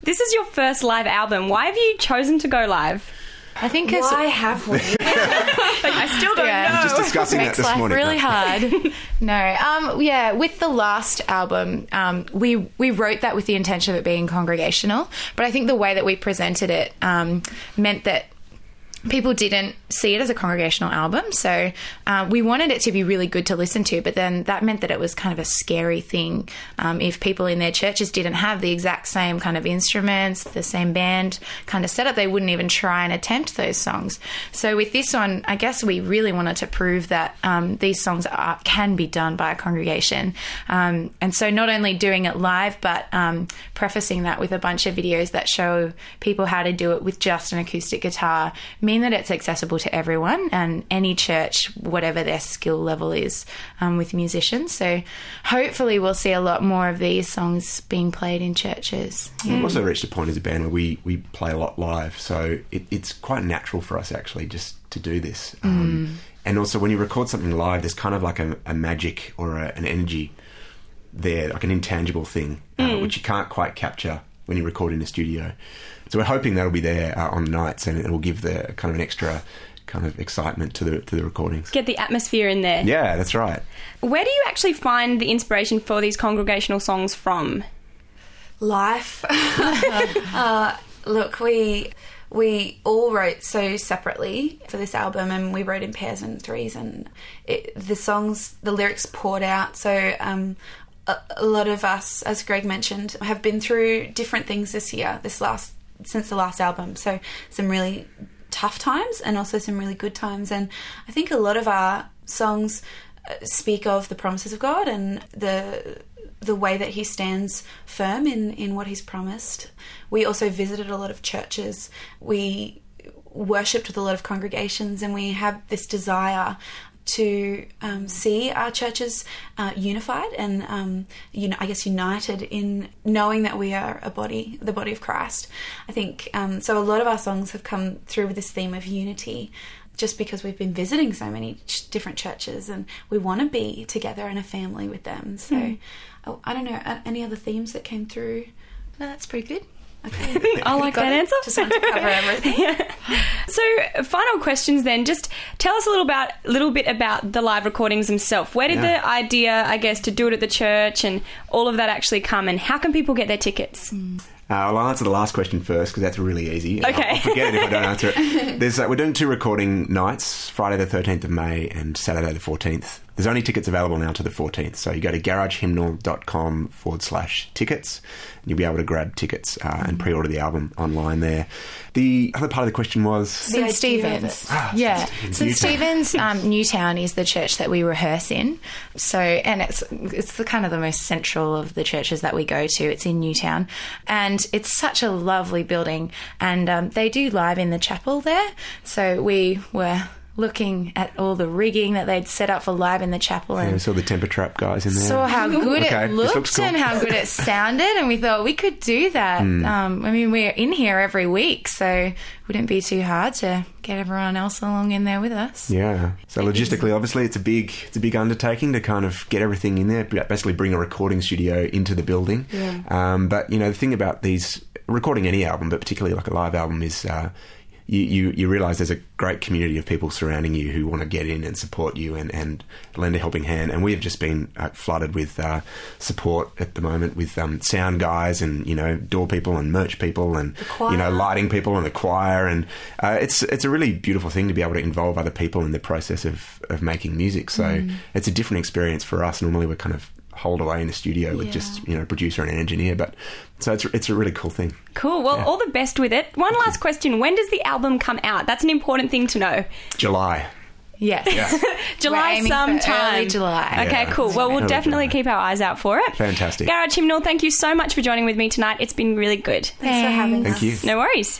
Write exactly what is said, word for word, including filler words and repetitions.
This is your first live album. Why have you chosen to go live? I think it's... Why have we? Like, I still don't Yeah. know. Just discussing that Makes this life morning. really No. hard. No, um, yeah. With the last album, um, we we wrote that with the intention of it being congregational, but I think the way that we presented it um, meant that people didn't see it as a congregational album. So uh, we wanted it to be really good to listen to, but then that meant that it was kind of a scary thing um, if people in their churches didn't have the exact same kind of instruments, the same band kind of setup. They wouldn't even try and attempt those songs. So with this one, I guess we really wanted to prove that um, these songs are, can be done by a congregation. Um, and so not only doing it live, but um, prefacing that with a bunch of videos that show people how to do it with just an acoustic guitar mean that it's accessible to everyone and any church, whatever their skill level is um, with musicians. So hopefully we'll see a lot more of these songs being played in churches. Yeah. We've also reached a point as a band where we, we play a lot live, so it, it's quite natural for us actually just to do this. Um, mm. And also when you record something live, there's kind of like a, a magic or a, an energy there, like an intangible thing, mm. uh, which you can't quite capture when you record in a studio. So we're hoping that'll be there uh, on nights, and it will give the kind of an extra kind of excitement to the to the recordings. Get the atmosphere in there. Yeah, that's right. Where do you actually find the inspiration for these congregational songs from? Life. uh, look, we we all wrote so separately for this album, and we wrote in pairs and threes, and it, the songs, the lyrics poured out. So um, a, a lot of us, as Greg mentioned, have been through different things this year, this last since the last album. So some really tough times and also some really good times. And I think a lot of our songs speak of the promises of God and the the way that he stands firm in, in what he's promised. We also visited a lot of churches. We worshipped with a lot of congregations, and we have this desire to um, see our churches uh, unified and, um, you know, I guess united in knowing that we are a body, the body of Christ. I think um, so. A lot of our songs have come through with this theme of unity, just because we've been visiting so many ch- different churches, and we want to be together in a family with them. So, mm. oh, I don't know, any other themes that came through? No, that's pretty good. Okay. I like that it. answer. Just wanted to cover everything. Yeah. So, final questions then. Just tell us a little about, little bit about the live recordings themselves. Where did yeah. the idea, I guess, to do it at the church and all of that actually come, and how can people get their tickets? Mm. Uh, well, I'll answer the last question first because that's really easy. Okay. I'll, I'll forget it if I don't answer it. There's, uh, we're doing two recording nights, Friday the thirteenth of May and Saturday the fourteenth. There's only tickets available now to the fourteenth, so you go to garagehymnal.com forward slash tickets, and you'll be able to grab tickets uh, and pre-order the album online there. The other part of the question was... Saint Stephen's. Ah, yeah. Saint Saint Stephen's. Stephen's, um, Newtown is the church that we rehearse in. So, and it's it's the kind of the most central of the churches that we go to. It's in Newtown. And it's such a lovely building. And um, they do live in the chapel there. So we were looking at all the rigging that they'd set up for live in the chapel, and yeah, we saw the Temper Trap guys in there. Saw how good okay, it looked cool. and how good it sounded, and we thought we could do that. Mm. Um, I mean, we're in here every week, so it wouldn't be too hard to get everyone else along in there with us. Yeah. So logistically, obviously, it's a big it's a big undertaking to kind of get everything in there, basically bring a recording studio into the building. Yeah. Um, but, you know, the thing about these, recording any album, but particularly like a live album, is... Uh, You, you, you realise there's a great community of people surrounding you who want to get in and support you and, and lend a helping hand. And we have just been uh, flooded with uh, support at the moment with um, sound guys and, you know, door people and merch people and, you know, lighting people and the choir. And uh, it's it's a really beautiful thing to be able to involve other people in the process of, of making music. So mm. it's a different experience for us. Normally we're kind of holed away in the studio with yeah. just, you know, a producer and an engineer, but so it's it's a really cool thing. Cool. Well, yeah. all the best with it. One Thank last you. question. When does the album come out? That's an important thing to know. Yes. July. Yeah. July sometime. July. Okay, yeah. cool. Well, we'll Early definitely July. keep our eyes out for it. Fantastic. Garage Hymnal, thank you so much for joining with me tonight. It's been really good. Thanks for having us. Thank you. No worries.